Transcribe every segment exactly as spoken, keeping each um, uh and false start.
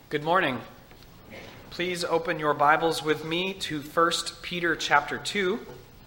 Good morning. Please open your Bibles with me to First Peter chapter two.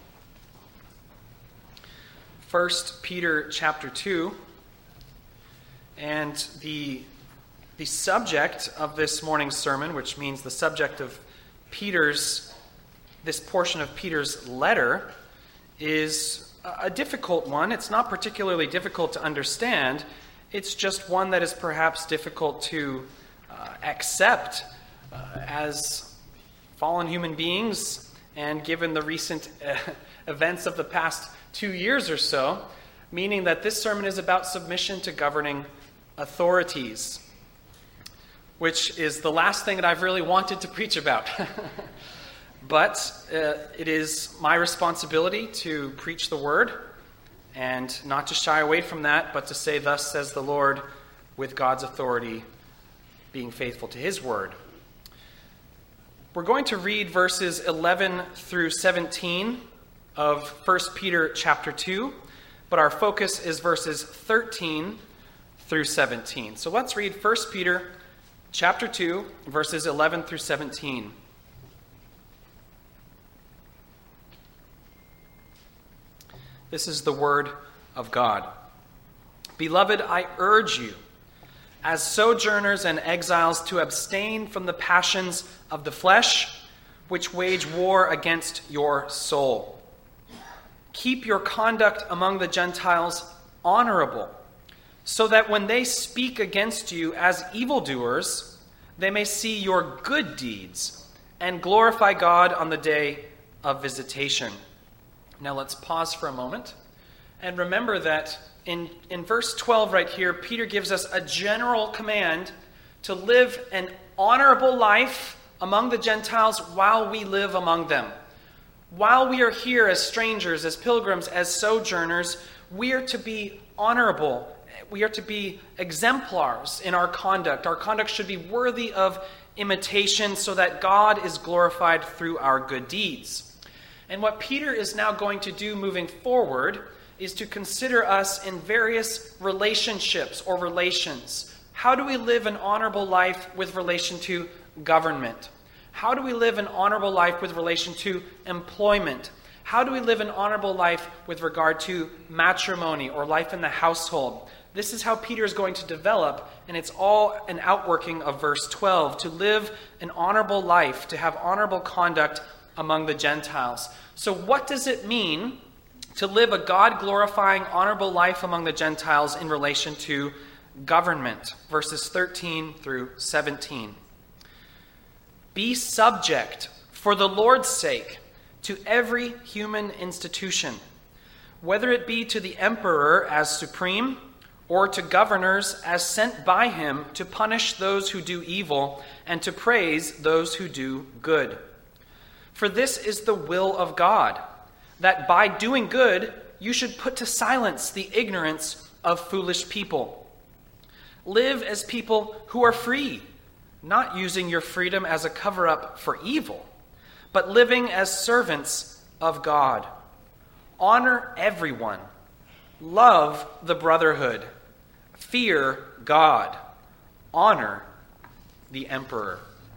First Peter chapter two. And the, the subject of this morning's sermon, which means the subject of Peter's, this portion of Peter's letter, is a difficult one. It's not particularly difficult to understand. It's just one that is perhaps difficult to uh, accept uh, as fallen human beings, and given the recent uh, events of the past two years or so, meaning that this sermon is about submission to governing authorities, which is the last thing that I've really wanted to preach about. But uh, it is my responsibility to preach the word, and not to shy away from that, but to say, "Thus says the Lord," with God's authority, being faithful to his word. We're going to read verses eleven through seventeen of First Peter chapter two, but our focus is verses thirteen through seventeen. So let's read First Peter chapter two, verses eleven through seventeen. This is the word of God. "Beloved, I urge you, as sojourners and exiles, to abstain from the passions of the flesh, which wage war against your soul. Keep your conduct among the Gentiles honorable, so that when they speak against you as evildoers, they may see your good deeds and glorify God on the day of visitation." Now let's pause for a moment and remember that in, in verse twelve right here, Peter gives us a general command to live an honorable life among the Gentiles while we live among them. While we are here as strangers, as pilgrims, as sojourners, we are to be honorable. We are to be exemplars in our conduct. Our conduct should be worthy of imitation so that God is glorified through our good deeds. And what Peter is now going to do moving forward is to consider us in various relationships or relations. How do we live an honorable life with relation to government? How do we live an honorable life with relation to employment? How do we live an honorable life with regard to matrimony or life in the household? This is how Peter is going to develop, and it's all an outworking of verse twelve, to live an honorable life, to have honorable conduct among the Gentiles. So what does it mean to live a God-glorifying, honorable life among the Gentiles in relation to government? Verses thirteen through seventeen. "Be subject, for the Lord's sake, to every human institution, whether it be to the emperor as supreme, or to governors as sent by him to punish those who do evil and to praise those who do good. For this is the will of God, that by doing good you should put to silence the ignorance of foolish people. Live as people who are free, not using your freedom as a cover-up for evil, but living as servants of God. Honor everyone. Love the brotherhood. Fear God. Honor the emperor."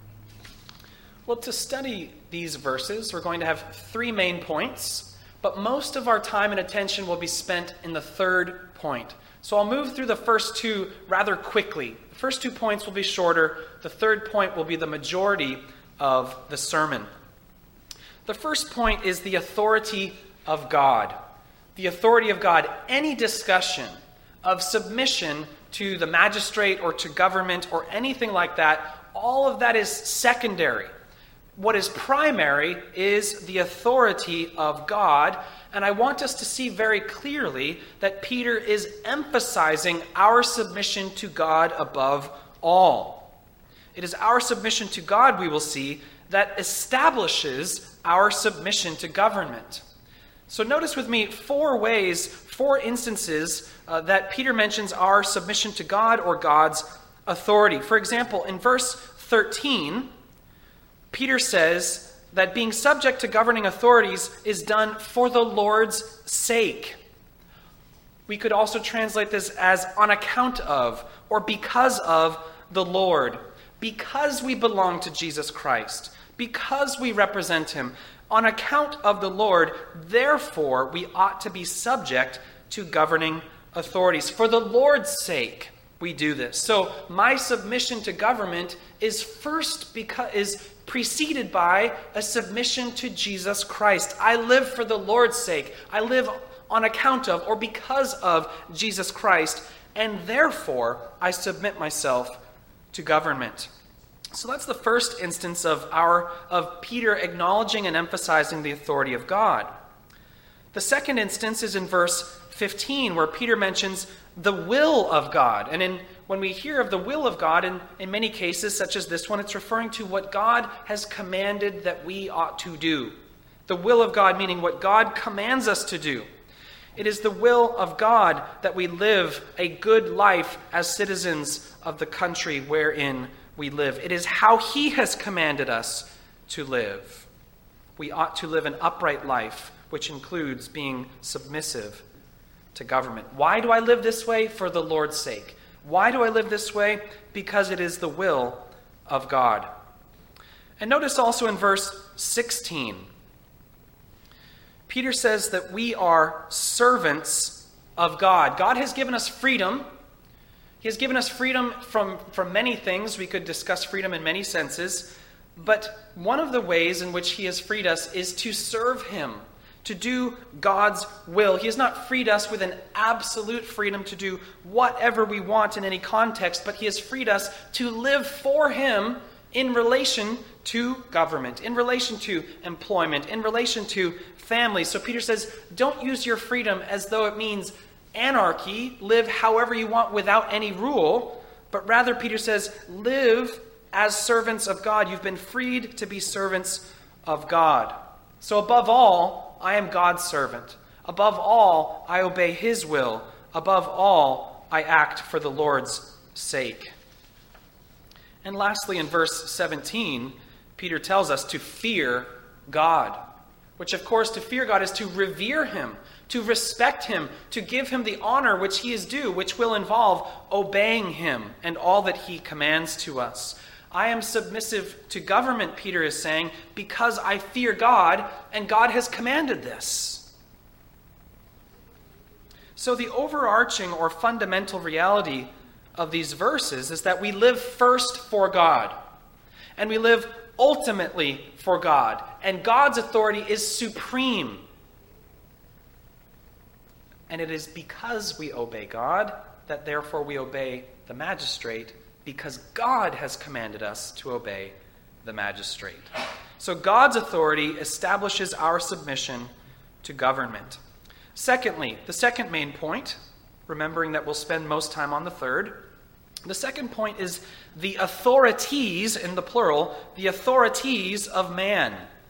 Well, to study these verses, we're going to have three main points, but most of our time and attention will be spent in the third point. So I'll move through the first two rather quickly. The first two points will be shorter. The third point will be the majority of the sermon. The first point is the authority of God. The authority of God. Any discussion of submission to the magistrate or to government or anything like that, all of that is secondary. What is primary is the authority of God, and I want us to see very clearly that Peter is emphasizing our submission to God above all. It is our submission to God, we will see, that establishes our submission to government. So notice with me four ways, four instances uh, that Peter mentions our submission to God or God's authority. For example, in verse thirteen, Peter says that being subject to governing authorities is done for the Lord's sake. We could also translate this as on account of or because of the Lord. because we belong to Jesus Christ, because we represent him, on account of the Lord, therefore we ought to be subject to governing authorities. For the Lord's sake, we do this. So my submission to government is first because is preceded by a submission to Jesus Christ. I live for the Lord's sake. I live on account of or because of Jesus Christ, and therefore I submit myself to government. So that's the first instance of our of Peter acknowledging and emphasizing the authority of God. The second instance is in verse fifteen, where Peter mentions the will of God. And in when we hear of the will of God, in, in many cases, such as this one, it's referring to what God has commanded that we ought to do. The will of God meaning what God commands us to do. It is the will of God that we live a good life as citizens of the country wherein we live. It is how he has commanded us to live. We ought to live an upright life, which includes being submissive to government. Why do I live this way? For the Lord's sake. Why do I live this way? Because it is the will of God. And notice also in verse sixteen, Peter says that we are servants of God. God has given us freedom. He has given us freedom from, from many things. We could discuss freedom in many senses. But one of the ways in which he has freed us is to serve him, to do God's will. He has not freed us with an absolute freedom to do whatever we want in any context, but he has freed us to live for him in relation to government, in relation to employment, in relation to family. So Peter says, don't use your freedom as though it means anarchy, live however you want without any rule, but rather Peter says, live as servants of God. You've been freed to be servants of God. So above all, I am God's servant. Above all, I obey his will. Above all, I act for the Lord's sake. And lastly, in verse seventeen, Peter tells us to fear God, which of course to fear God is to revere him, to respect him, to give him the honor which he is due, which will involve obeying him and all that he commands to us. I am submissive to government, Peter is saying, because I fear God, and God has commanded this. So the overarching or fundamental reality of these verses is that we live first for God, and we live ultimately for God, and God's authority is supreme. And it is because we obey God that therefore we obey the magistrate, because God has commanded us to obey the magistrate. So God's authority establishes our submission to government. Secondly, the second main point, remembering that we'll spend most time on the third, the second point is the authorities, in the plural, the authorities of man.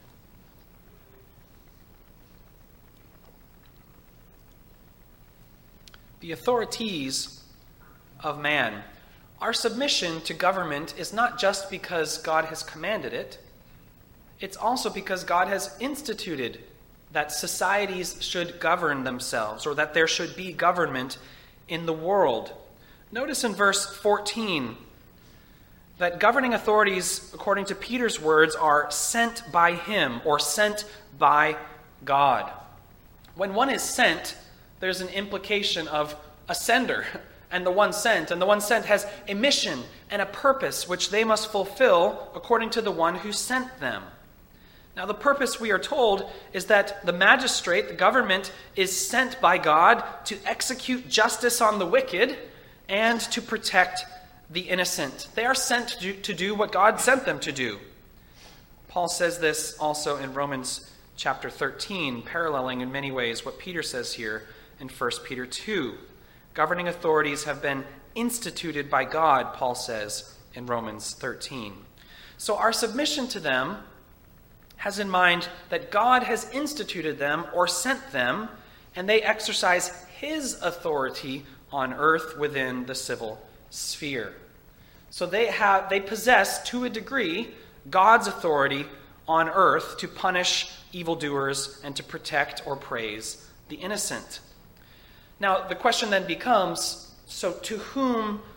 The authorities of man. Our submission to government is not just because God has commanded it. It's also because God has instituted that societies should govern themselves, or that there should be government in the world. Notice in verse fourteen that governing authorities, according to Peter's words, are sent by him, or sent by God. When one is sent, there's an implication of a sender and the one sent. And the one sent has a mission and a purpose which they must fulfill according to the one who sent them. Now the purpose, we are told, is that the magistrate, the government, is sent by God to execute justice on the wicked and to protect the innocent. They are sent to do, to do what God sent them to do. Paul says this also in Romans chapter thirteen, paralleling in many ways what Peter says here in First Peter two. Governing authorities have been instituted by God, Paul says in Romans thirteen. So our submission to them has in mind that God has instituted them or sent them, and they exercise his authority on earth within the civil sphere. So they have they possess, to a degree, God's authority on earth to punish evildoers and to protect or praise the innocent. Now, the question then becomes, so to whom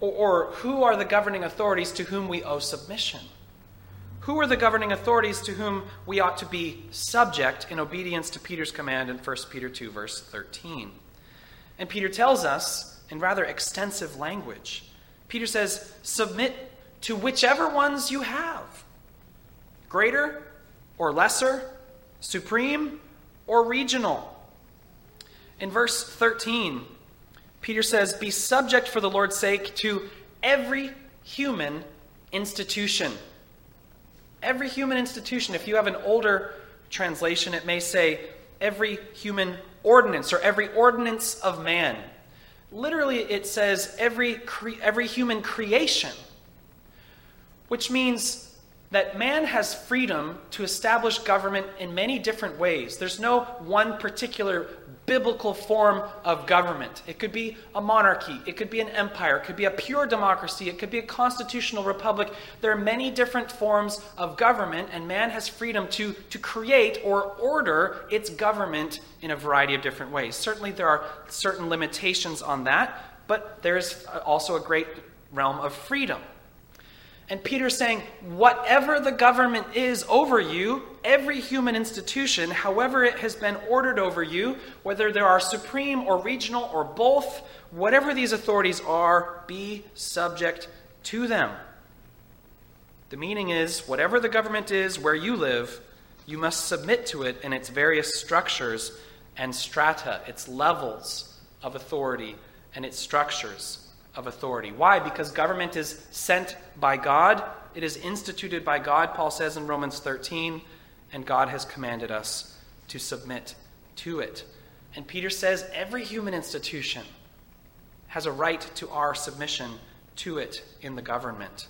Or, or who are the governing authorities to whom we owe submission? Who are the governing authorities to whom we ought to be subject in obedience to Peter's command in First Peter two, verse thirteen? And Peter tells us in rather extensive language. Peter says, submit to whichever ones you have. Greater or lesser, supreme or regional. In verse thirteen, Peter says, be subject for the Lord's sake to every human institution. Every human institution. If you have an older translation, it may say every human ordinance or every ordinance of man. Literally, it says every cre- every human creation, which means that man has freedom to establish government in many different ways. There's no one particular biblical form of government. It could be a monarchy. It could be an empire. It could be a pure democracy. It could be a constitutional republic. There are many different forms of government, and man has freedom to, to create or order its government in a variety of different ways. Certainly there are certain limitations on that, but there's also a great realm of freedom. And Peter's saying, whatever the government is over you, every human institution, however it has been ordered over you, whether there are supreme or regional or both, whatever these authorities are, be subject to them. The meaning is, whatever the government is where you live, you must submit to it in its various structures and strata, its levels of authority and its structures of authority. Why? Because government is sent by God. It is instituted by God, Paul says in Romans thirteen, and God has commanded us to submit to it. And Peter says every human institution has a right to our submission to it in the government.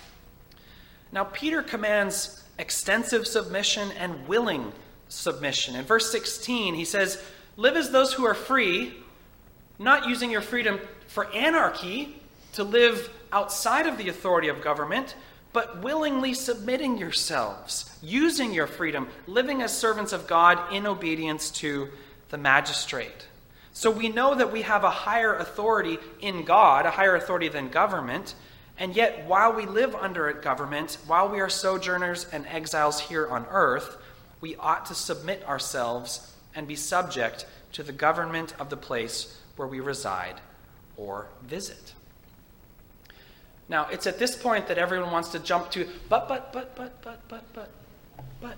Now, Peter commands extensive submission and willing submission. In verse sixteen, he says, live as those who are free, not using your freedom for anarchy, to live outside of the authority of government, but willingly submitting yourselves, using your freedom, living as servants of God in obedience to the magistrate. So we know that we have a higher authority in God, a higher authority than government, and yet while we live under a government, while we are sojourners and exiles here on earth, we ought to submit ourselves and be subject to the government of the place where we reside or visit. Now, it's at this point that everyone wants to jump to, but, but, but, but, but, but, but, but.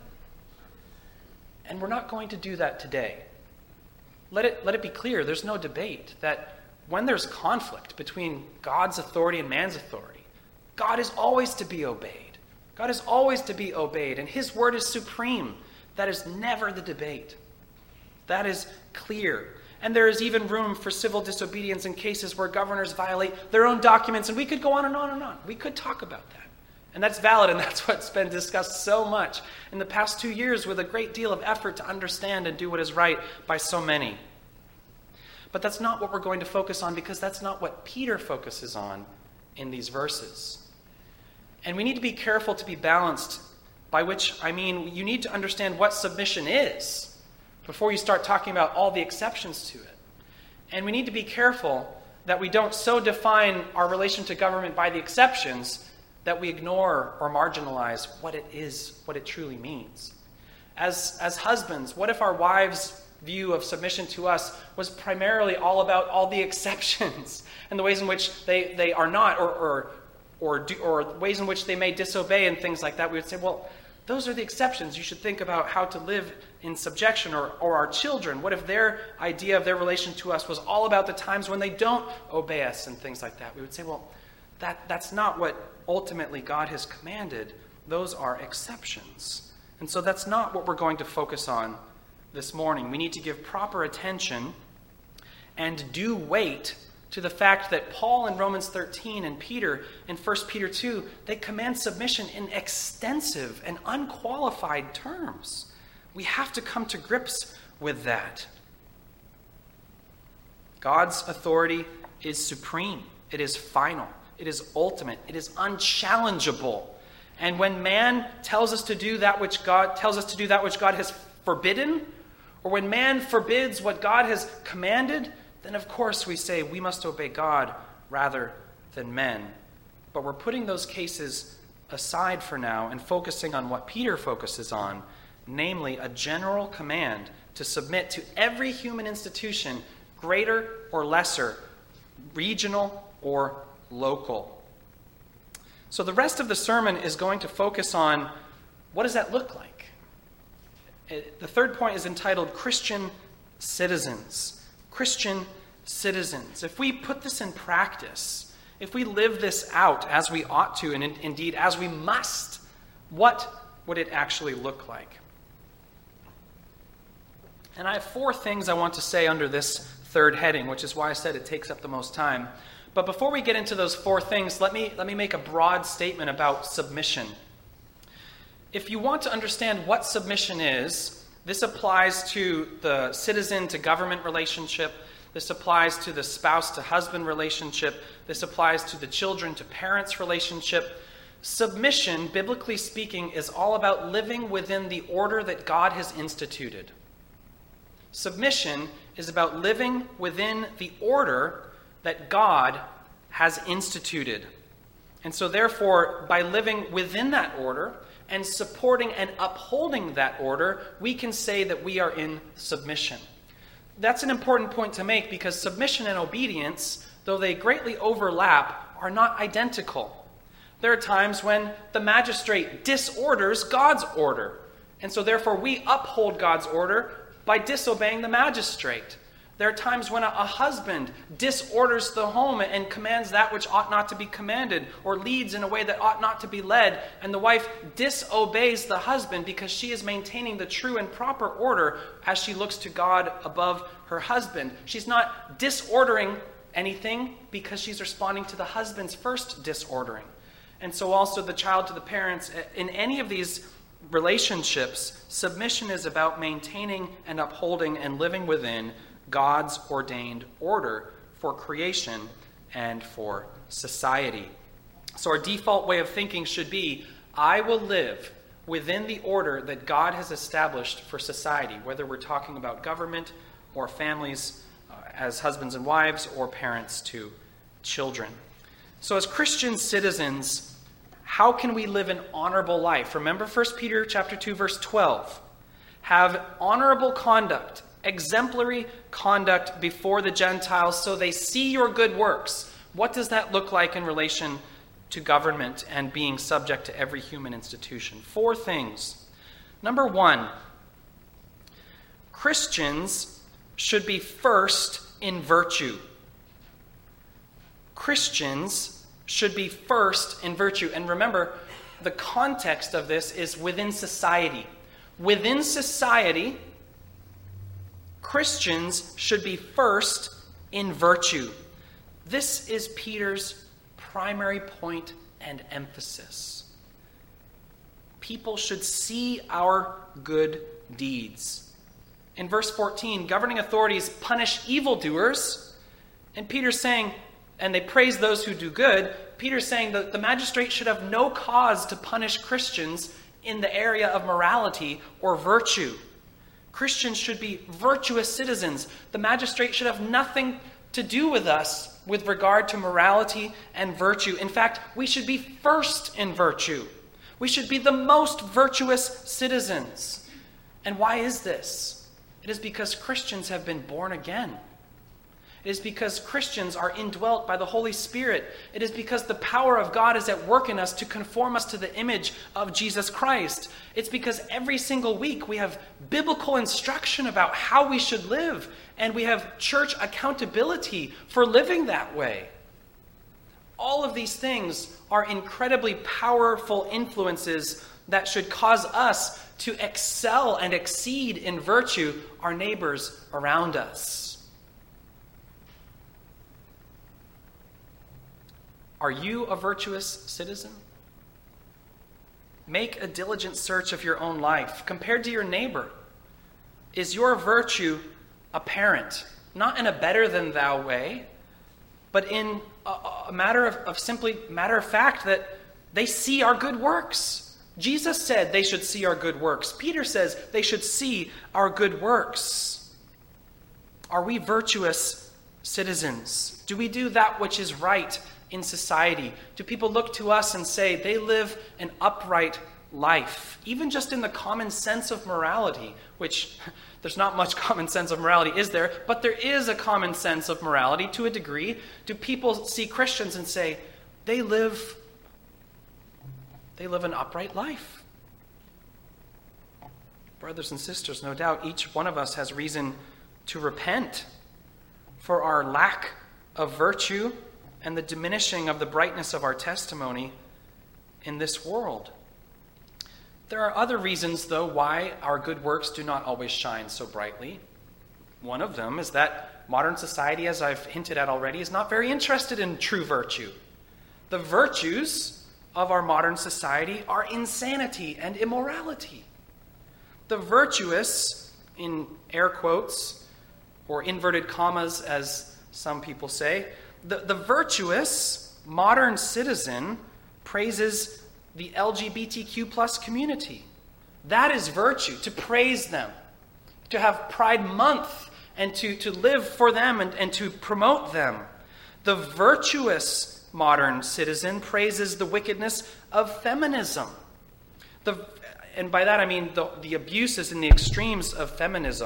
And we're not going to do that today. Let it, let it be clear, there's no debate that when there's conflict between God's authority and man's authority, God is always to be obeyed. God is always to be obeyed, and his word is supreme. That is never the debate. That is clear. And there is even room for civil disobedience in cases where governors violate their own documents. And we could go on and on and on. We could talk about that. And that's valid, and that's what's been discussed so much in the past two years with a great deal of effort to understand and do what is right by so many. But that's not what we're going to focus on, because that's not what Peter focuses on in these verses. And we need to be careful to be balanced, by which I mean you need to understand what submission is before you start talking about all the exceptions to it. And we need to be careful that we don't so define our relation to government by the exceptions that we ignore or marginalize what it is, what it truly means. As, as husbands, what if our wives' view of submission to us was primarily all about all the exceptions and the ways in which they, they are not, or, or, or, do, or ways in which they may disobey and things like that? We would say, well, those are the exceptions. You should think about how to live in subjection. Or, or our children, what if their idea of their relation to us was all about the times when they don't obey us and things like that? We would say, well, that, that's not what ultimately God has commanded. Those are exceptions. And so that's not what we're going to focus on this morning. We need to give proper attention and due weight to the fact that Paul in Romans thirteen and Peter in First Peter two, they command submission in extensive and unqualified terms. We have to come to grips with that. God's authority is supreme. It is final. It is ultimate. It is unchallengeable. And when man tells us to do that which God tells us to do that which God has forbidden, or when man forbids what God has commanded, then of course we say we must obey God rather than men. But we're putting those cases aside for now and focusing on what Peter focuses on, namely a general command to submit to every human institution, greater or lesser, regional or local. So the rest of the sermon is going to focus on what does that look like? It, the third point is entitled Christian Citizens. Christian citizens. If we put this in practice, if we live this out as we ought to, and in, indeed as we must, what would it actually look like? And I have four things I want to say under this third heading, which is why I said it takes up the most time. But before we get into those four things, let me, let me make a broad statement about submission. If you want to understand what submission is, this applies to the citizen to government relationship. This applies to the spouse to husband relationship. This applies to the children to parents relationship. Submission, biblically speaking, is all about living within the order that God has instituted. Submission is about living within the order that God has instituted. And so therefore, by living within that order and supporting and upholding that order, we can say that we are in submission. That's an important point to make because submission and obedience, though they greatly overlap, are not identical. There are times when the magistrate disorders God's order, and so therefore we uphold God's order by disobeying the magistrate. There are times when a, a husband disorders the home and commands that which ought not to be commanded, or leads in a way that ought not to be led, and the wife disobeys the husband because she is maintaining the true and proper order as she looks to God above her husband. She's not disordering anything because she's responding to the husband's first disordering. And so also the child to the parents. In any of these relationships, submission is about maintaining and upholding and living within God's ordained order for creation and for society. So our default way of thinking should be, I will live within the order that God has established for society, whether we're talking about government or families uh, as husbands and wives or parents to children. So as Christian citizens, how can we live an honorable life? Remember First Peter chapter two, verse twelve. Have honorable conduct, exemplary conduct before the Gentiles so they see your good works. What does that look like in relation to government and being subject to every human institution? Four things. Number one, Christians should be first in virtue. Christians should be first in virtue. And remember, the context of this is within society. Within society, Christians should be first in virtue. This is Peter's primary point and emphasis. People should see our good deeds. In verse fourteen, governing authorities punish evildoers, and Peter's saying, and they praise those who do good. Peter's saying that the magistrate should have no cause to punish Christians in the area of morality or virtue. Christians should be virtuous citizens. The magistrate should have nothing to do with us with regard to morality and virtue. In fact, we should be first in virtue. We should be the most virtuous citizens. And why is this? It is because Christians have been born again. It is because Christians are indwelt by the Holy Spirit. It is because the power of God is at work in us to conform us to the image of Jesus Christ. It's because every single week we have biblical instruction about how we should live, and we have church accountability for living that way. All of these things are incredibly powerful influences that should cause us to excel and exceed in virtue our neighbors around us. Are you a virtuous citizen? Make a diligent search of your own life. Compared to your neighbor, is your virtue apparent? Not in a better than thou way, but in a, a matter of, of simply matter of fact that they see our good works. Jesus said they should see our good works. Peter says they should see our good works. Are we virtuous citizens? Do we do that which is right in society? Do people look to us and say they live an upright life, even just in the common sense of morality, which there's not much common sense of morality, is there? But there is a common sense of morality to a degree. Do people see Christians and say they live, they live an upright life? Brothers and sisters, no doubt each one of us has reason to repent for our lack of virtue and the diminishing of the brightness of our testimony in this world. There are other reasons, though, why our good works do not always shine so brightly. One of them is that modern society, as I've hinted at already, is not very interested in true virtue. The virtues of our modern society are insanity and immorality. The virtuous, in air quotes, or inverted commas, as some people say, the, the virtuous modern citizen praises the L G B T Q plus community. That is virtue, to praise them, to have Pride Month, and to, to live for them and, and to promote them. The virtuous modern citizen praises the wickedness of feminism. The, and by that I mean the, the abuses and the extremes of feminism.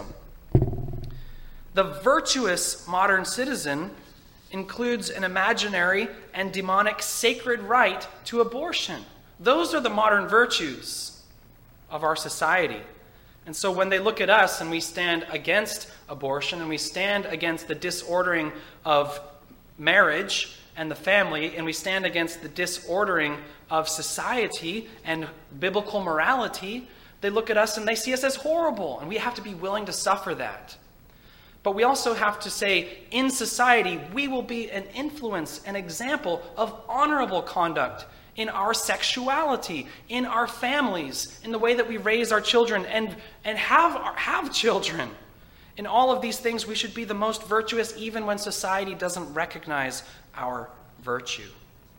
The virtuous modern citizen includes an imaginary and demonic sacred right to abortion. Those are the modern virtues of our society. And so when they look at us and we stand against abortion and we stand against the disordering of marriage and the family, and we stand against the disordering of society and biblical morality, they look at us and they see us as horrible, and we have to be willing to suffer that. But we also have to say, in society, we will be an influence, an example of honorable conduct in our sexuality, in our families, in the way that we raise our children and, and have, have children. In all of these things, we should be the most virtuous even when society doesn't recognize our virtue.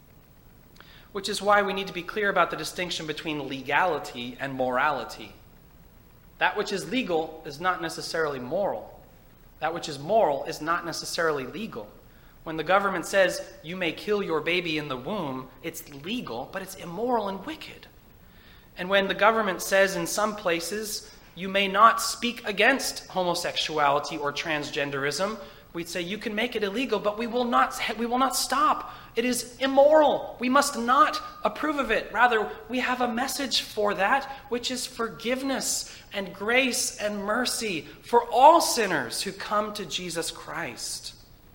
Which is why we need to be clear about the distinction between legality and morality. That which is legal is not necessarily moral. That which is moral is not necessarily legal. When the government says you may kill your baby in the womb, it's legal, but it's immoral and wicked. And when the government says in some places you may not speak against homosexuality or transgenderism, we'd say you can make it illegal, but we will not, we will not stop. It is immoral. We must not approve of it. Rather, we have a message for that, which is forgiveness and grace and mercy for all sinners who come to Jesus Christ.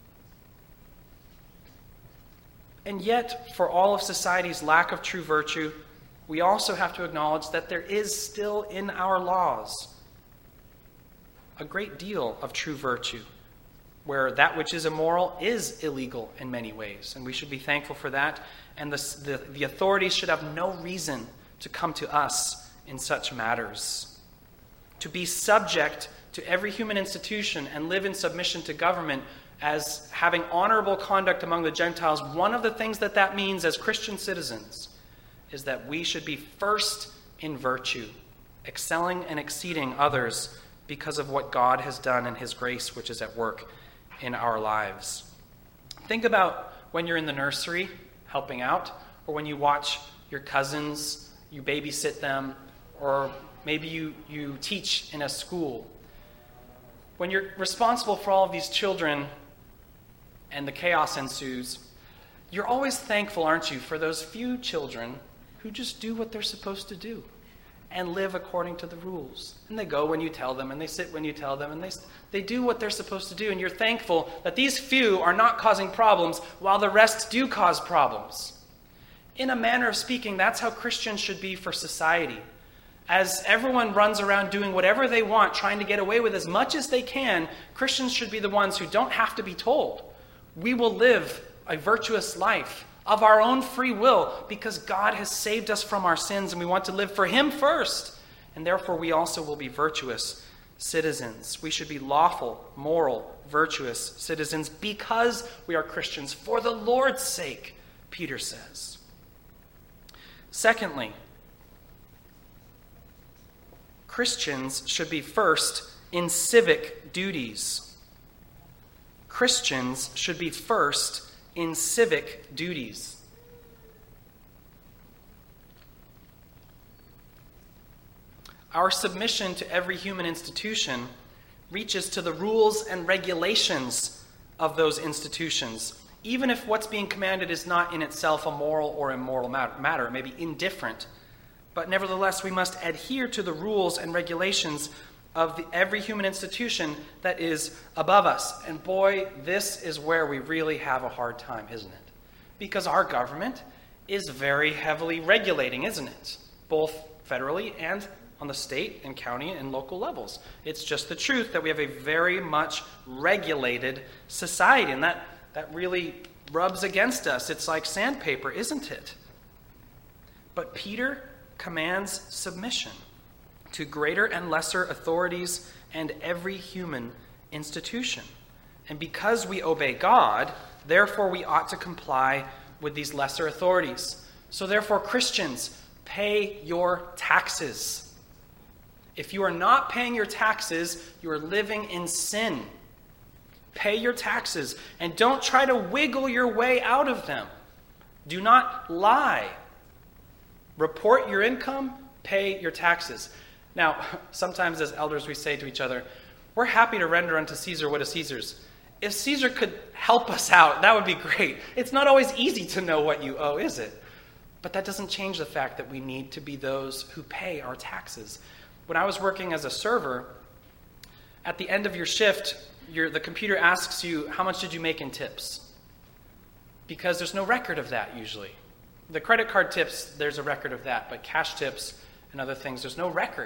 And yet, for all of society's lack of true virtue, we also have to acknowledge that there is still in our laws a great deal of true virtue, where that which is immoral is illegal in many ways. And we should be thankful for that. And the, the, the authorities should have no reason to come to us in such matters. To be subject to every human institution and live in submission to government as having honorable conduct among the Gentiles, one of the things that that means as Christian citizens is that we should be first in virtue, excelling and exceeding others because of what God has done and his grace which is at work in our lives. Think about when you're in the nursery helping out, or when you watch your cousins, you babysit them, or maybe you, you teach in a school. When you're responsible for all of these children and the chaos ensues, you're always thankful, aren't you, for those few children who just do what they're supposed to do and live according to the rules. And they go when you tell them, and they sit when you tell them, and they, they do what they're supposed to do. And you're thankful that these few are not causing problems while the rest do cause problems. In a manner of speaking, that's how Christians should be for society. As everyone runs around doing whatever they want, trying to get away with as much as they can, Christians should be the ones who don't have to be told. We will live a virtuous life of our own free will because God has saved us from our sins and we want to live for him first. And therefore we also will be virtuous citizens. We should be lawful, moral, virtuous citizens because we are Christians for the Lord's sake, Peter says. Secondly, Christians should be first in civic duties. Christians should be first in civic duties. Our submission to every human institution reaches to the rules and regulations of those institutions, even if what's being commanded is not in itself a moral or immoral matter. It may be indifferent. But nevertheless, we must adhere to the rules and regulations of the, every human institution that is above us. And boy, this is where we really have a hard time, isn't it? Because our government is very heavily regulating, isn't it? Both federally and on the state and county and local levels. It's just the truth that we have a very much regulated society, and that, that really rubs against us. It's like sandpaper, isn't it? But Peter commands submission to greater and lesser authorities and every human institution. And because we obey God, therefore we ought to comply with these lesser authorities. So therefore, Christians, pay your taxes. If you are not paying your taxes, you are living in sin. Pay your taxes and don't try to wiggle your way out of them. Do not lie. Report your income, pay your taxes. Now, sometimes as elders we say to each other, we're happy to render unto Caesar what is Caesar's. If Caesar could help us out, that would be great. It's not always easy to know what you owe, is it? But that doesn't change the fact that we need to be those who pay our taxes. When I was working as a server, at the end of your shift, your, the computer asks you, how much did you make in tips? Because there's no record of that usually. The credit card tips, there's a record of that, but cash tips and other things, there's no record.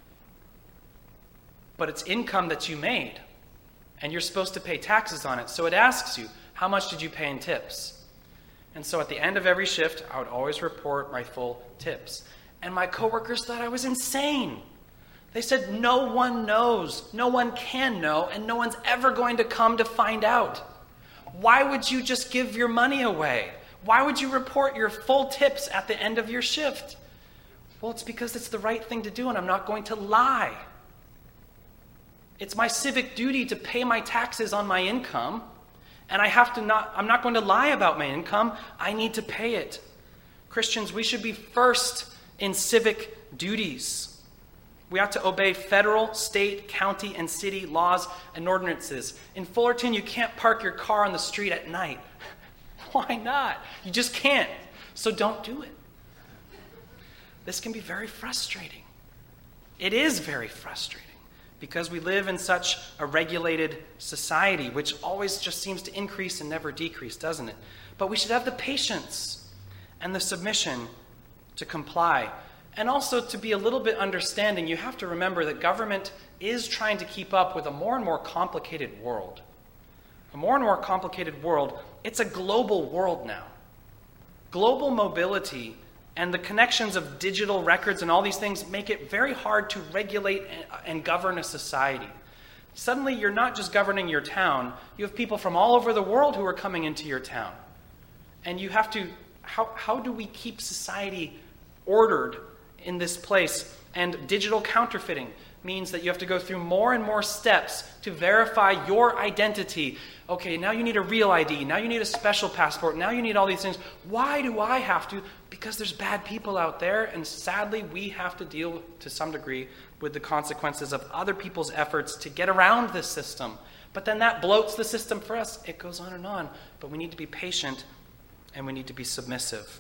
But it's income that you made, and you're supposed to pay taxes on it. So it asks you, how much did you pay in tips? And so at the end of every shift, I would always report my full tips. And my coworkers thought I was insane. They said, no one knows, no one can know, and no one's ever going to come to find out. Why would you just give your money away? Why would you report your full tips at the end of your shift? Well, it's because it's the right thing to do, and I'm not going to lie. It's my civic duty to pay my taxes on my income, and I have to not, I'm not going to lie about my income. I need to pay it. Christians, we should be first in civic duties. We ought to obey federal, state, county, and city laws and ordinances. In Fullerton, you can't park your car on the street at night. Why not? You just can't. So don't do it. This can be very frustrating. It is very frustrating because we live in such a regulated society, which always just seems to increase and never decrease, doesn't it? But we should have the patience and the submission to comply. And also to be a little bit understanding, you have to remember that government is trying to keep up with a more and more complicated world. A more and more complicated world. It's a global world now. Global mobility and the connections of digital records and all these things make it very hard to regulate and govern a society. Suddenly, you're not just governing your town. You have people from all over the world who are coming into your town. And you have to, how, how do we keep society ordered in this place? And digital counterfeiting means that you have to go through more and more steps to verify your identity. Okay, now you need a real I D. Now you need a special passport. Now you need all these things. Why do I have to? Because there's bad people out there, and sadly we have to deal to some degree with the consequences of other people's efforts to get around this system. But then that bloats the system for us. It goes on and on. But we need to be patient, and we need to be submissive.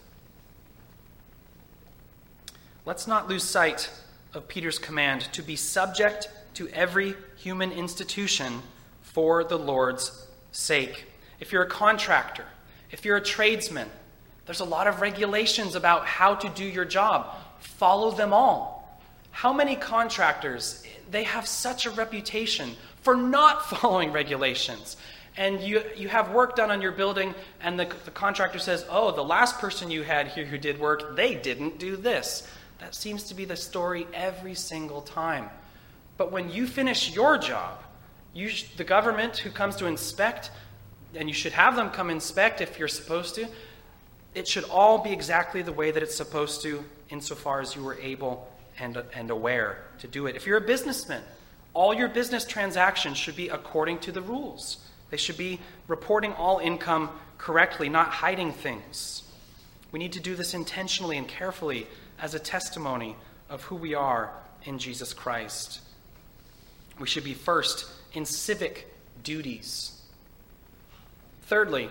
Let's not lose sight of Peter's command to be subject to every human institution for the Lord's sake. If you're a contractor, if you're a tradesman, there's a lot of regulations about how to do your job. Follow them all. How many contractors, they have such a reputation for not following regulations. And you you have work done on your building, and the, the contractor says, oh, the last person you had here who did work, they didn't do this. That seems to be the story every single time. But when you finish your job, you sh- the government who comes to inspect, and you should have them come inspect if you're supposed to, it should all be exactly the way that it's supposed to insofar as you were able and, and aware to do it. If you're a businessman, all your business transactions should be according to the rules. They should be reporting all income correctly, not hiding things. We need to do this intentionally and carefully as a testimony of who we are in Jesus Christ. We should be first in civic duties. Thirdly,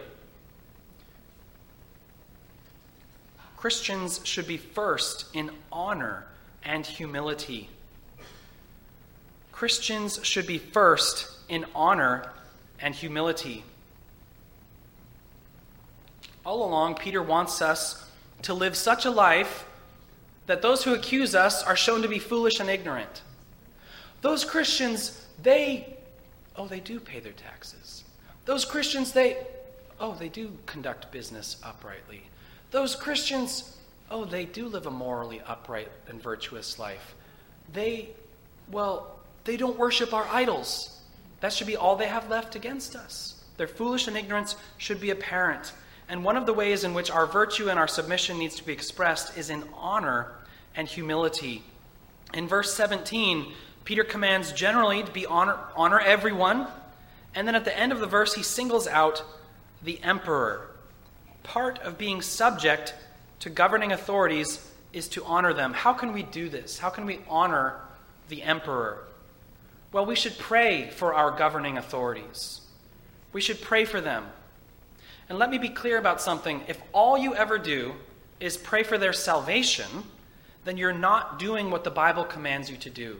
Christians should be first in honor and humility. Christians should be first in honor and humility. All along, Peter wants us to live such a life that those who accuse us are shown to be foolish and ignorant. Those Christians, they, oh, they do pay their taxes. Those Christians, they, oh, they do conduct business uprightly. Those Christians, oh, they do live a morally upright and virtuous life. They, well, they don't worship our idols. That should be all they have left against us. Their foolish and ignorance should be apparent. And one of the ways in which our virtue and our submission needs to be expressed is in honor and humility. In verse seventeen, Peter commands generally to be honor, honor everyone. And then at the end of the verse, he singles out the emperor. Part of being subject to governing authorities is to honor them. How can we do this? How can we honor the emperor? Well, we should pray for our governing authorities. We should pray for them. And let me be clear about something. If all you ever do is pray for their salvation, then you're not doing what the Bible commands you to do.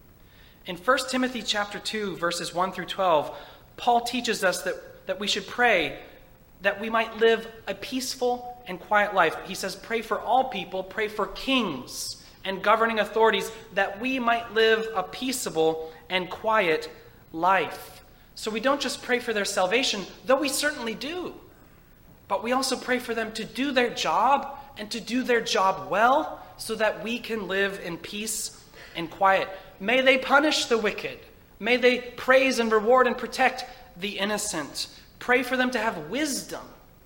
In First Timothy chapter two, verses one through twelve, Paul teaches us that, that we should pray that we might live a peaceful and quiet life. He says, pray for all people, pray for kings and governing authorities, that we might live a peaceable and quiet life. So we don't just pray for their salvation, though we certainly do. But we also pray for them to do their job and to do their job well so that we can live in peace and quiet. May they punish the wicked. May they praise and reward and protect the innocent. Pray for them to have wisdom.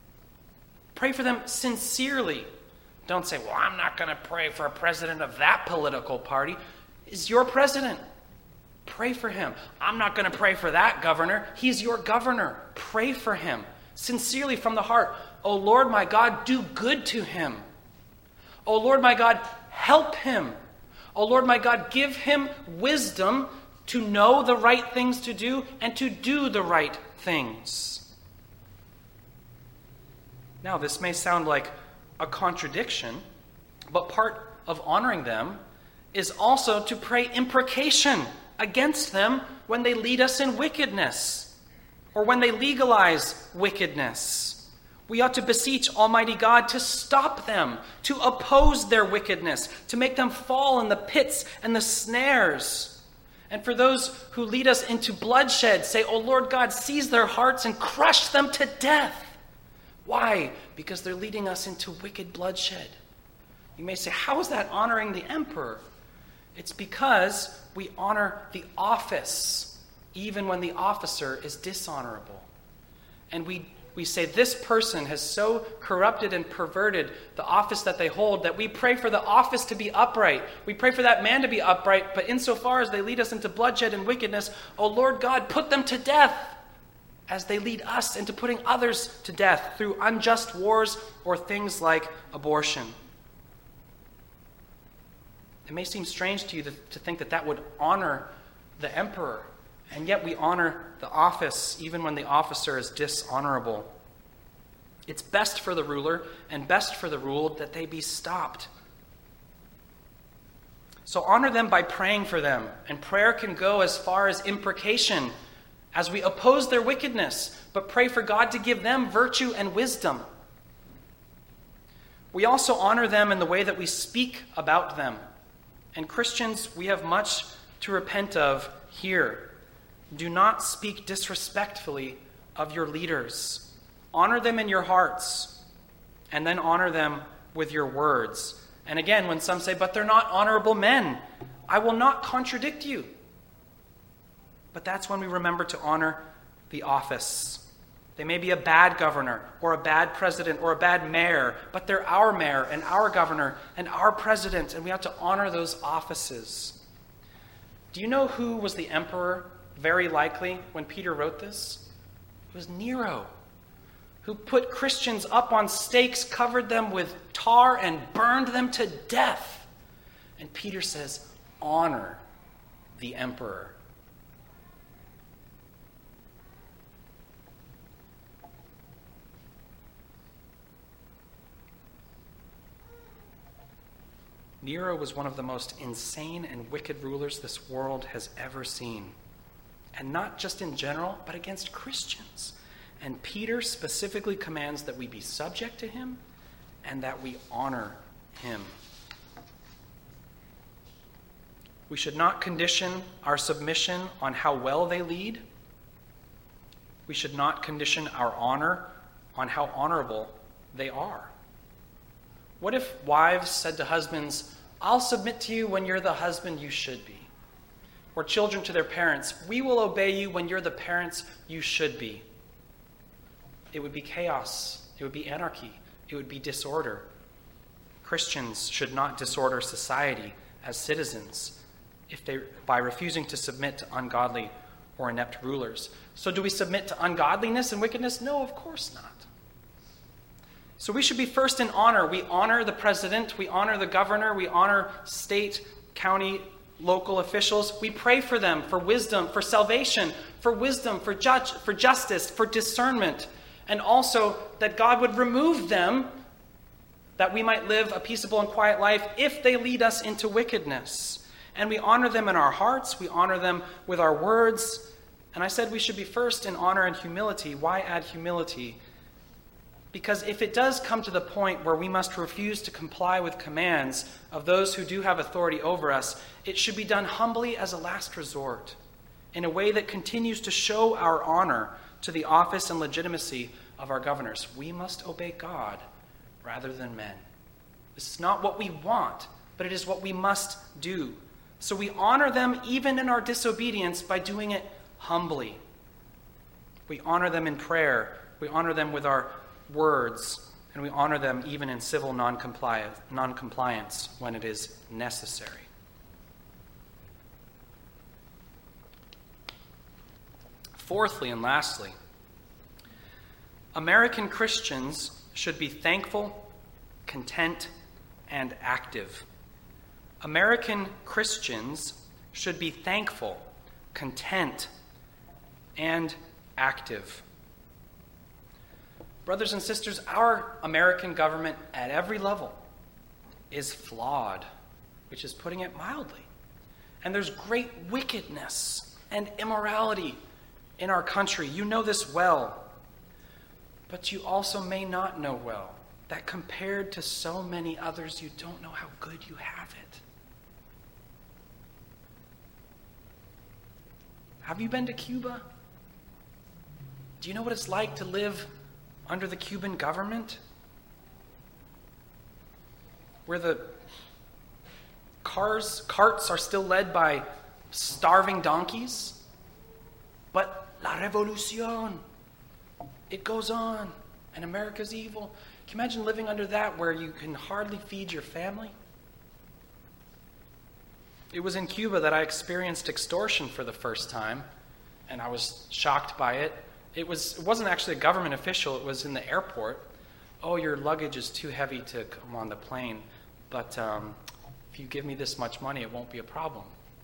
Pray for them sincerely. Don't say, well, I'm not going to pray for a president of that political party. Is your president. Pray for him. I'm not going to pray for that governor. He's your governor. Pray for him. Sincerely from the heart. Oh Lord my God, do good to him. Oh Lord my God, help him. Oh Lord my God, give him wisdom to know the right things to do and to do the right things. Now, this may sound like a contradiction, but part of honoring them is also to pray imprecation against them when they lead us in wickedness or when they legalize wickedness. We ought to beseech Almighty God to stop them, to oppose their wickedness, to make them fall in the pits and the snares. And for those who lead us into bloodshed, say, O Lord God, seize their hearts and crush them to death. Why? Because they're leading us into wicked bloodshed. You may say, how is that honoring the emperor? It's because we honor the office, even when the officer is dishonorable. And we, we say this person has so corrupted and perverted the office that they hold that we pray for the office to be upright. We pray for that man to be upright, but insofar as they lead us into bloodshed and wickedness, O Lord God, put them to death, as they lead us into putting others to death through unjust wars or things like abortion. It may seem strange to you to, to think that that would honor the emperor, and yet we honor the office even when the officer is dishonorable. It's best for the ruler and best for the ruled that they be stopped. So honor them by praying for them, and prayer can go as far as imprecation as we oppose their wickedness, but pray for God to give them virtue and wisdom. We also honor them in the way that we speak about them. And Christians, we have much to repent of here. Do not speak disrespectfully of your leaders. Honor them in your hearts, and then honor them with your words. And again, when some say, but they're not honorable men, I will not contradict you. But that's when we remember to honor the office. They may be a bad governor or a bad president or a bad mayor, but they're our mayor and our governor and our president, and we have to honor those offices. Do you know who was the emperor, very likely, when Peter wrote this? It was Nero, who put Christians up on stakes, covered them with tar, and burned them to death. And Peter says, honor the emperor. Nero was one of the most insane and wicked rulers this world has ever seen. And not just in general, but against Christians. And Peter specifically commands that we be subject to him and that we honor him. We should not condition our submission on how well they lead. We should not condition our honor on how honorable they are. What if wives said to husbands, I'll submit to you when you're the husband you should be? Or children to their parents, we will obey you when you're the parents you should be. It would be chaos. It would be anarchy. It would be disorder. Christians should not disorder society as citizens if they, by refusing to submit to ungodly or inept rulers. So do we submit to ungodliness and wickedness? No, of course not. So we should be first in honor. We honor the president. We honor the governor. We honor state, county, local officials. We pray for them for wisdom, for salvation, for wisdom, for judge, for justice, for discernment, and also that God would remove them that we might live a peaceable and quiet life if they lead us into wickedness. And we honor them in our hearts. We honor them with our words. And I said we should be first in honor and humility. Why add humility? Because if it does come to the point where we must refuse to comply with commands of those who do have authority over us, it should be done humbly as a last resort, in a way that continues to show our honor to the office and legitimacy of our governors. We must obey God rather than men. This is not what we want, but it is what we must do. So we honor them even in our disobedience by doing it humbly. We honor them in prayer. We honor them with our words, and we honor them even in civil non-compliance, non-compliance when it is necessary. Fourthly and lastly, American Christians should be thankful, content, and active. American Christians should be thankful, content, and active. Brothers and sisters, our American government at every level is flawed, which is putting it mildly. And there's great wickedness and immorality in our country. You know this well. But you also may not know well that compared to so many others, you don't know how good you have it. Have you been to Cuba? Do you know what it's like to live under the Cuban government, where the cars, carts are still led by starving donkeys? But la revolución, it goes on, and America's evil. Can you imagine living under that where you can hardly feed your family? It was in Cuba that I experienced extortion for the first time, and I was shocked by it. It was, it wasn't actually a government official. It was in the airport. Oh, your luggage is too heavy to come on the plane, but um, if you give me this much money, it won't be a problem.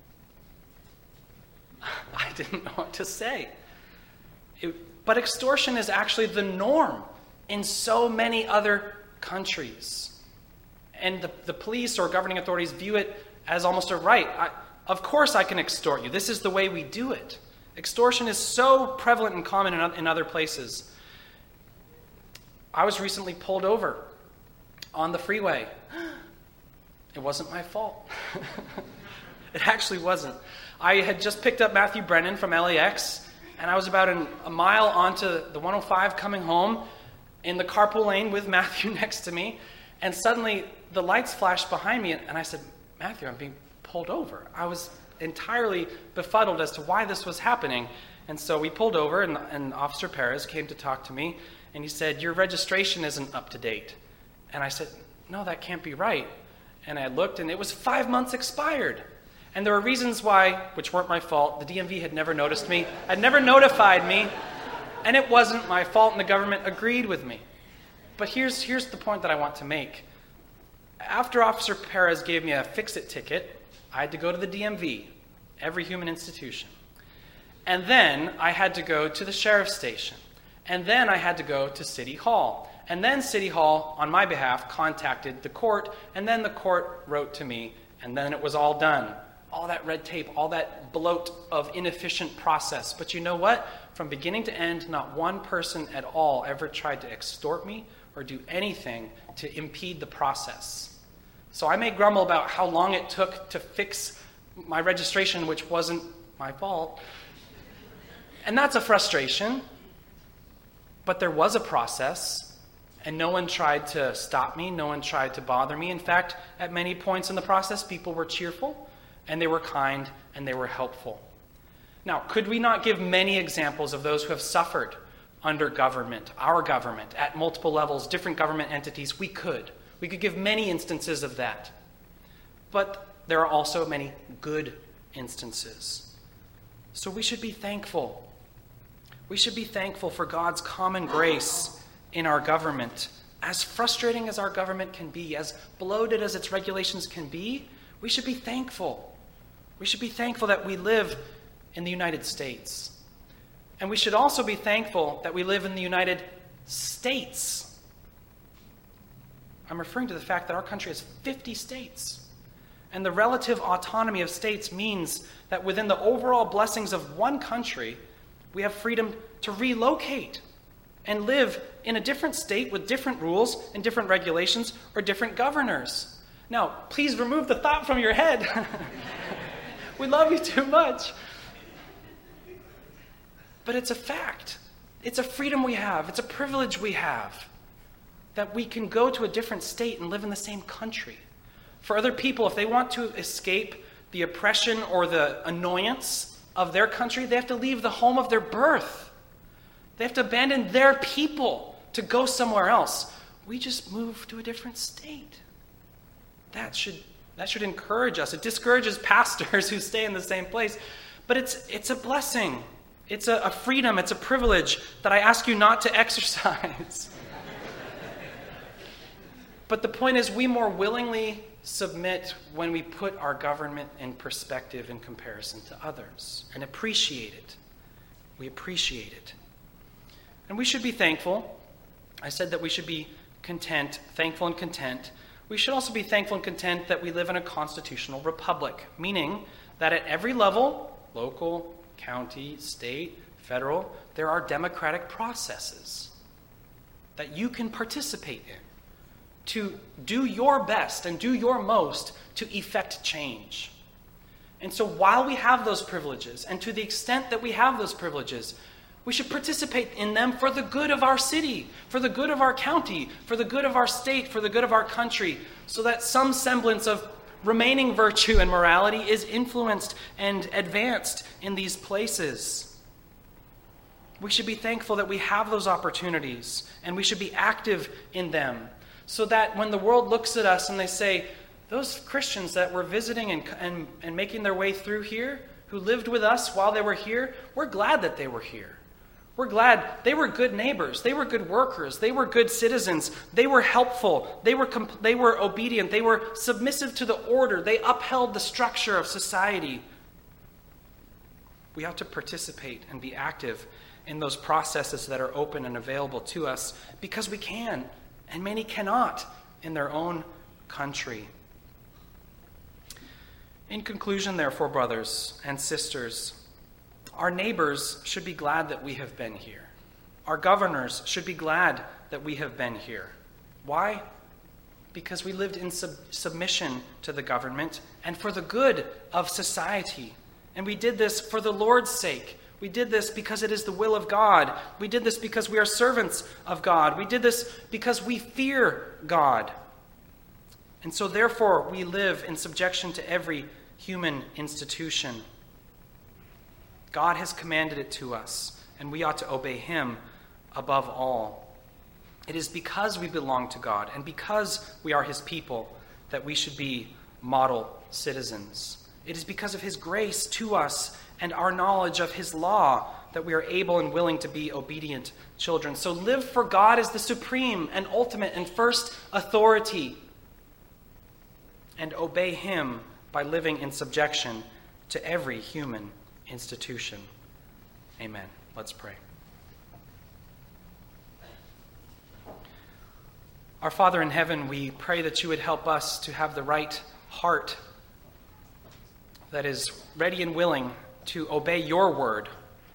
I didn't know what to say. It, but extortion is actually the norm in so many other countries. And the, the police or governing authorities view it as almost a right. I, of course I can extort you. This is the way we do it. Extortion is so prevalent and common in, in other places. I was recently pulled over on the freeway. It wasn't my fault. It actually wasn't. I had just picked up Matthew Brennan from L A X, and I was about an, a mile onto the one oh five coming home in the carpool lane with Matthew next to me, and suddenly the lights flashed behind me, and I said, Matthew, I'm being pulled over. I was entirely befuddled as to why this was happening. And so we pulled over, and, and Officer Perez came to talk to me, and he said, your registration isn't up to date. And I said, no, that can't be right. And I looked, and it was five months expired. And there were reasons why, which weren't my fault. The D M V had never noticed me, had never notified me And it wasn't my fault, and the government agreed with me. But here's, here's the point that I want to make. After Officer Perez gave me a fix-it ticket, I had to go to the D M V, every human institution. And then I had to go to the sheriff's station. And then I had to go to City Hall. And then City Hall, on my behalf, contacted the court. And then the court wrote to me. And then it was all done. All that red tape, all that bloat of inefficient process. But you know what? From beginning to end, not one person at all ever tried to extort me or do anything to impede the process. So I may grumble about how long it took to fix my registration, which wasn't my fault. And that's a frustration. But there was a process, and no one tried to stop me. No one tried to bother me. In fact, at many points in the process, people were cheerful, and they were kind, and they were helpful. Now, could we not give many examples of those who have suffered under government, our government, at multiple levels, different government entities? We could. We could give many instances of that. But there are also many good instances. So we should be thankful. We should be thankful for God's common grace in our government. As frustrating as our government can be, as bloated as its regulations can be, we should be thankful. We should be thankful that we live in the United States. And we should also be thankful that we live in the United States. I'm referring to the fact that our country has fifty states. And the relative autonomy of states means that within the overall blessings of one country, we have freedom to relocate and live in a different state with different rules and different regulations or different governors. Now, please remove the thought from your head. We love you too much. But it's a fact. It's a freedom we have. It's a privilege we have that we can go to a different state and live in the same country. For other people, if they want to escape the oppression or the annoyance of their country, they have to leave the home of their birth. They have to abandon their people to go somewhere else. We just move to a different state. That should that should encourage us. It discourages pastors who stay in the same place. But it's it's a blessing. It's a, a freedom. It's a privilege that I ask you not to exercise. But the point is, we more willingly submit when we put our government in perspective in comparison to others and appreciate it. We appreciate it. And we should be thankful. I said that we should be content, thankful and content. We should also be thankful and content that we live in a constitutional republic, meaning that at every level, local, county, state, federal, there are democratic processes that you can participate in to do your best and do your most to effect change. And so while we have those privileges, and to the extent that we have those privileges, we should participate in them for the good of our city, for the good of our county, for the good of our state, for the good of our country, so that some semblance of remaining virtue and morality is influenced and advanced in these places. We should be thankful that we have those opportunities, and we should be active in them, so that when the world looks at us and they say, those Christians that were visiting and, and, and making their way through here, who lived with us while they were here, we're glad that they were here. We're glad they were good neighbors. They were good workers. They were good citizens. They were helpful. They were comp- they were obedient. They were submissive to the order. They upheld the structure of society. We ought to participate and be active in those processes that are open and available to us because we can, and many cannot in their own country. In conclusion, therefore, brothers and sisters, our neighbors should be glad that we have been here. Our governors should be glad that we have been here. Why? Because we lived in sub- submission to the government and for the good of society. And we did this for the Lord's sake. We did this because it is the will of God. We did this because we are servants of God. We did this because we fear God. And so therefore we live in subjection to every human institution. God has commanded it to us, and we ought to obey him above all. It is because we belong to God and because we are his people that we should be model citizens. It is because of his grace to us and our knowledge of his law that we are able and willing to be obedient children. So live for God as the supreme and ultimate and first authority, and obey him by living in subjection to every human institution. Amen. Let's pray. Our Father in heaven, we pray that you would help us to have the right heart that is ready and willing to obey your word.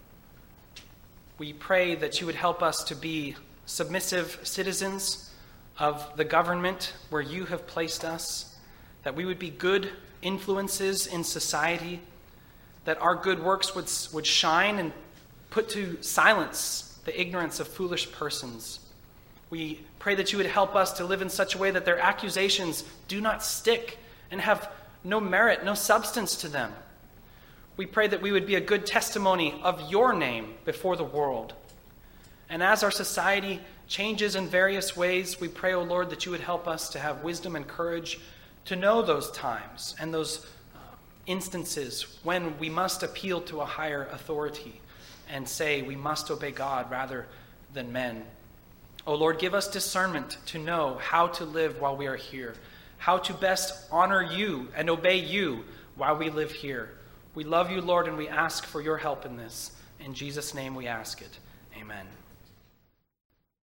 We pray that you would help us to be submissive citizens of the government where you have placed us, that we would be good influences in society, that our good works would, would shine and put to silence the ignorance of foolish persons. We pray that you would help us to live in such a way that their accusations do not stick and have no merit, no substance to them. We pray that we would be a good testimony of your name before the world. And as our society changes in various ways, we pray, O Lord, that you would help us to have wisdom and courage to know those times and those uh, instances when we must appeal to a higher authority and say we must obey God rather than men. O Lord, give us discernment to know how to live while we are here, how to best honor you and obey you while we live here. We love you, Lord, and we ask for your help in this. In Jesus' name we ask it. Amen.